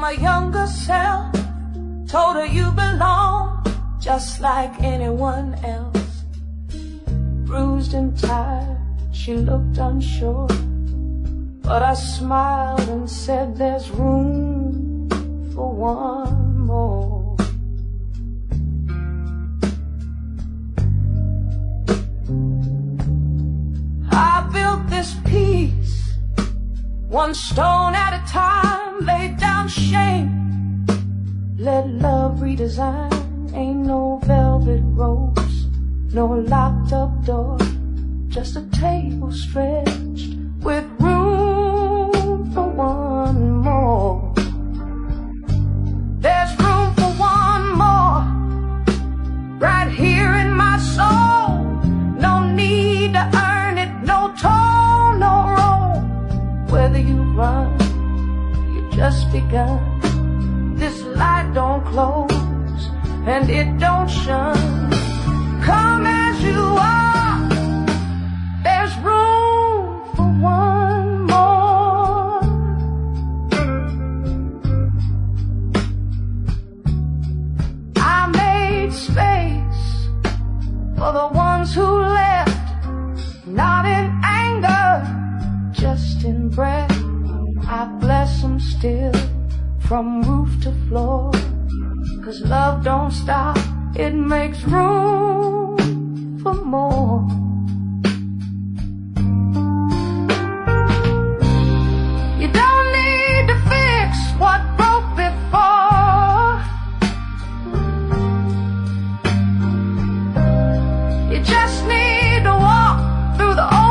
my younger self, told her you belong just like anyone else. Bruised and tired, she looked unsure, but I smiled and said there's room for one more. I built this peace, one stone at a time, laid down shame, let love redesign. Ain't no velvet ropes, no locked up door, just a table stretched with room for one more. There's room for one more, right here in my soul. No need to earn it, no toll, no roll. Whether you run, you just begun. This light don't close, and it don't shun. Come as you are, there's room for one more. I made space for the ones who left, not in anger, just in breath. I bless them still, from roof to floor, 'cause love don't stop, it makes room for more. You don't need to fix what broke before. You just need to walk through the